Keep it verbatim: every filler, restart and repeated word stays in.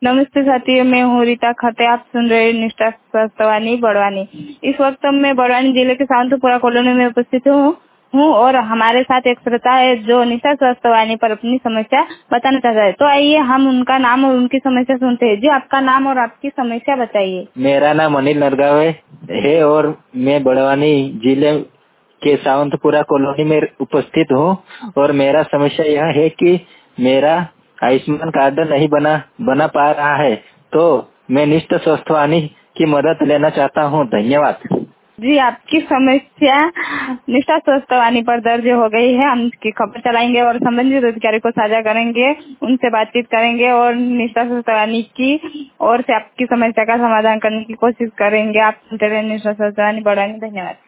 नमस्ते साथियों, मैं हूँ रीता खते। आप सुन रहे हैं निष्ठा स्वास्थ्यवानी बड़वानी। इस वक्त मैं बड़वानी जिले के सावंतपुरा कॉलोनी में उपस्थित हूँ हूँ और हमारे साथ एक श्रोता है जो निष्ठा स्वास्थ्यवानी पर अपनी समस्या बताना चाहता है। तो आइए हम उनका नाम और उनकी समस्या सुनते हैं। जी, आपका नाम और आपकी समस्या बताइए। मेरा नाम अनिल नरगावे है और मैं बड़वानी जिले के सावंतपुरा कॉलोनी में उपस्थित हूँ और मेरा समस्या यह है कि मेरा आयुष्मान कार्ड नहीं बना बना पा रहा है, तो मैं निष्ठा स्वास्थ्यवानी की मदद लेना चाहता हूँ। धन्यवाद। जी, आपकी समस्या निष्ठा स्वास्थ्यवानी पर दर्ज हो गई है। हम इसकी खबर चलाएंगे और संबंधित अधिकारी को साझा करेंगे, उनसे बातचीत करेंगे और निष्ठा स्वास्थ्यवानी की ओर से आपकी समस्या का समाधान करने की कोशिश करेंगे। आप सुनते रहे निष्ठा स्वास्थ्यवानी बड़वानी। धन्यवाद।